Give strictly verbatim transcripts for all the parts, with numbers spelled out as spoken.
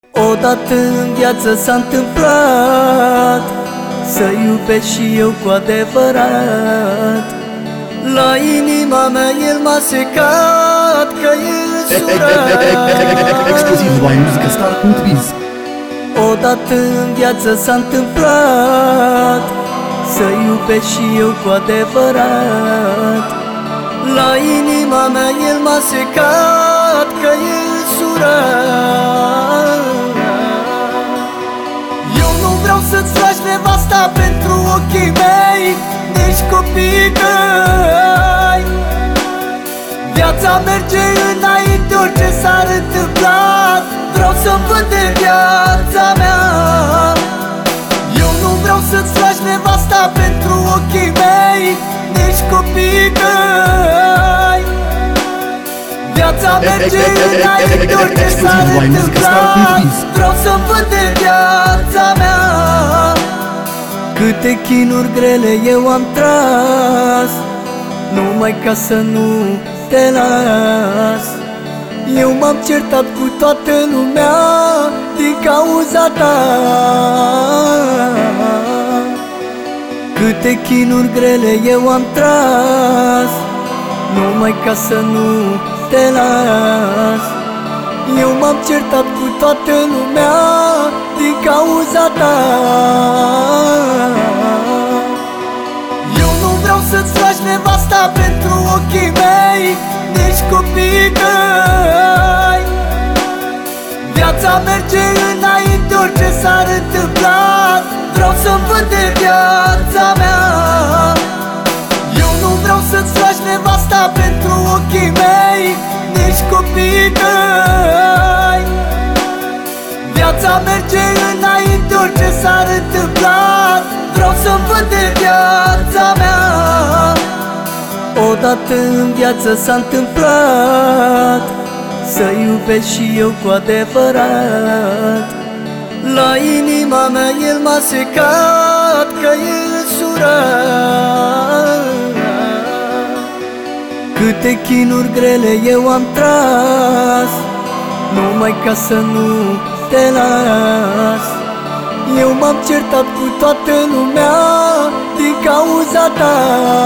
Odată în viață s-a întâmplat să iubesc și eu cu adevărat. La inima mea el m-a secat, că e însurat. Exclusiv la muzica star punct biz. Odată în viață s-a întâmplat să iubesc și eu cu adevărat. La inima mea el m-a secat, că e însurat. Eu nu vreau să-ți lași nevasta pentru ochii mei, nici copiii tăi. Viața merge înainte, orice s-ar întâmpla. Vreau să-mi văd de viața mea. Eu nu vreau să-ți lași nevasta pentru ochii mei, nici copiii tăi. Viața merge înainte, orice s-ar întâmpla. Vreau să-mi văd de viața mea. Câte chinuri grele eu am tras, numai ca să nu te las. Eu m-am certat cu toată lumea din cauza ta. Câte chinuri grele eu am tras, numai ca să nu te las. Eu m-am certat cu toată lumea din cauza ta. Eu nu vreau să-ți lași nevasta pentru ochii mei, nici copiii tăi. Viața merge înainte, orice s-ar întâmpla. Vreau să-mi văd de viața mea. Eu nu vreau să-ți lași nevasta pentru ochii mei, nici copiii tăi. Viața merge înainte, orice s-ar întâmpla. Vreau să-mi văd de viața mea. Odată în viață s-a întâmplat să iubesc și eu cu adevărat. La inima mea el m-a secat, că e însurat. Câte chinuri grele eu am tras, numai ca să nu te las. Eu m-am certat cu toată lumea din cauza ta.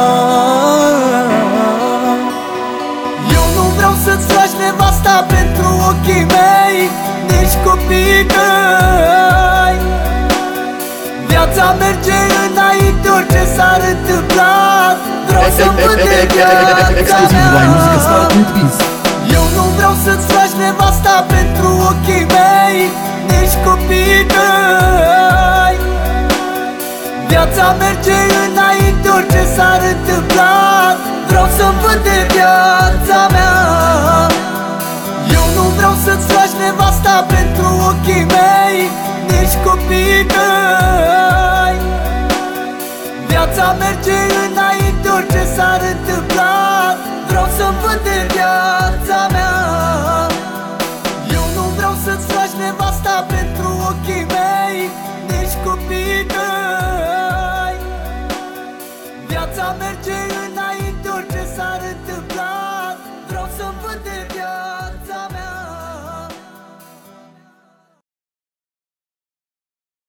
Eu nu vreau să-ți lași nevasta pentru ochii mei, nici copiii tăi. Viața merge înainte, orice s-ar întâmpla. Vreau să-mi văd de viața mea. Eu nu vreau să-ți lași nevasta pentru ochii mei, nici copiii tăi. Viața merge înainte, orice s-ar întâmpla. Vreau să-mi văd de viața mea. Eu nu vreau să-ți lași nevasta pentru ochii mei, nici copiii tăi. Viața merge înainte, orice s-ar întâmpla. Vreau să-mi văd de viața mea. Eu nu vreau să-ți lași nevasta pentru ochii mei, nici copiii tăi. Viața merge